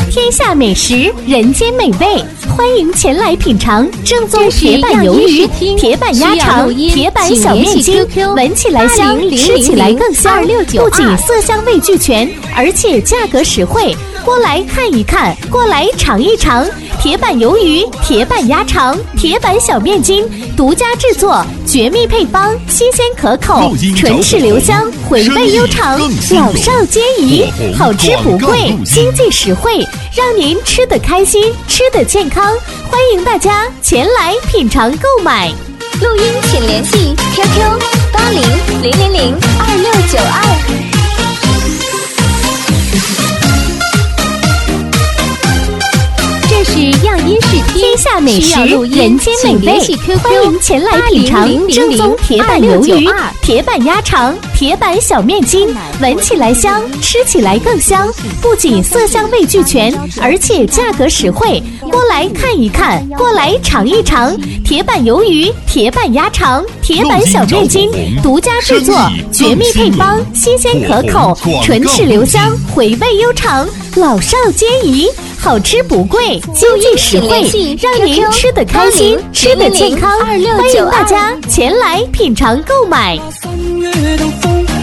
天下美食，人间美味，欢迎前来品尝正宗铁板鱿鱼、铁板鸭肠、铁板小面筋，闻起来香，吃起来更香。不仅色香味俱全，而且价格实惠。过来看一看，过来尝一尝。铁板鱿鱼、铁板鸭肠、铁板小面筋，独家制作，绝密配方，新鲜可口，唇齿留香，回味悠长，老少皆宜，好吃不贵，经济实惠，让您吃得开心，吃得健康。欢迎大家前来品尝购买。 录音请联系 QQ 8000022692。 这是样音视听，天下美食，人间美味，欢迎前来品尝正宗铁板鱿鱼、铁板鸭肠、铁板小面筋，闻起来香，吃起来更香。不仅色香味俱全，而且价格实惠。过来看一看，过来尝一尝。铁板鱿鱼、铁板鸭肠、铁板小面筋，独家制作，绝密配方，新鲜可口，唇齿留香，回味悠长，老少皆宜。好吃不贵，经济实惠，让您吃得开心，吃得健康。欢迎大家前来品尝购买。